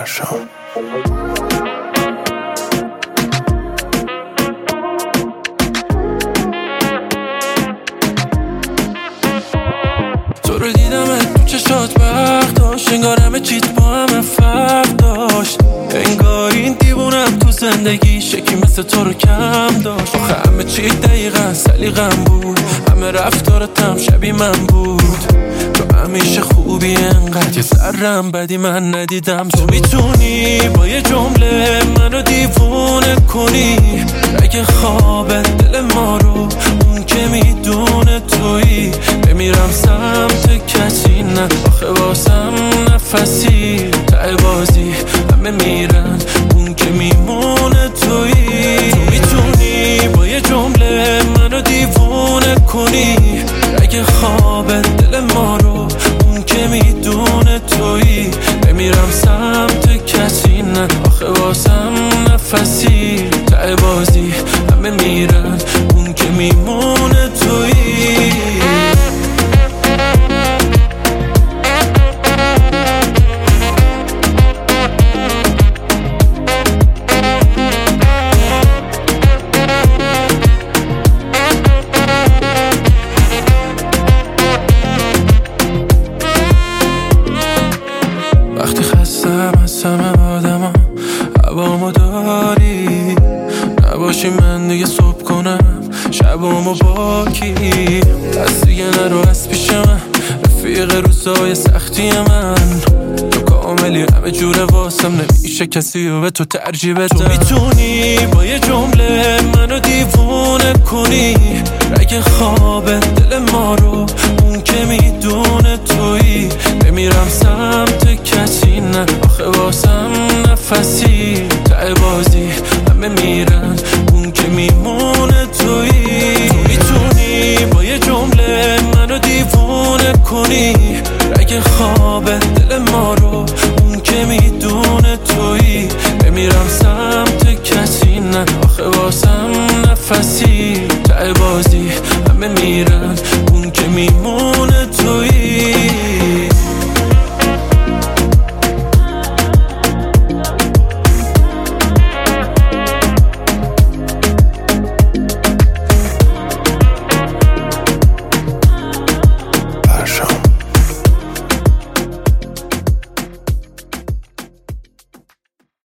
فرشام. تو رو دیدم تو چشات برق داشت، انگار همه چیت با همه فرق داشت، انگار این دیوونم تو زندگی شکی مثل تو رو کم داشت. آخه همه چی دقیقا سلیقم بود، همه رفتارت هم شبیه من بود. تو همیشه خوبی انقدر یه ذرم بدی من ندیدم. تو میتونی با یه جمله منو دیوونه کنی، اگه خوابه دل ما رو اون که میدونه تویی. بمیرم سمت کسی نه، آخه واسم نفسی ته بازی همه میرن اون که میمونه تویی. تو میتونی با یه جمله منو دیوونه کنی، اگه خوابه دل ما رو اون که میدونه تویی. بمیرم سمت کسی نه، آخه واسم نفسی ته بازی همه میرن اون که میمونه تویی. وقتی خستم از همه آدم هوامو داری، نباشی من دیگه صبح کنم شبامو باکی. دست دیگه نرو از پیش من، رفیق روزای سختی من. تو کاملی همه جوره واسم، نمیشه کسی رو به تو ترجیح بدم. تو میتونی با یه جمله منو دیوونه کنی، اگه خوابه دل ما رو اون که میدونه تویی. بمیرم سمت کسی نه، آخه واسم نفسی ته بازی همه میرن اون که میمونه تویی. تو میتونی با یه جمله منو دیوونه کنی، اگه خوابه دل ما رو اون که میدونه تویی. بمیرم سمت کسی نه، آخه واسم نفسی ته بازی همه میرن اون که میمونه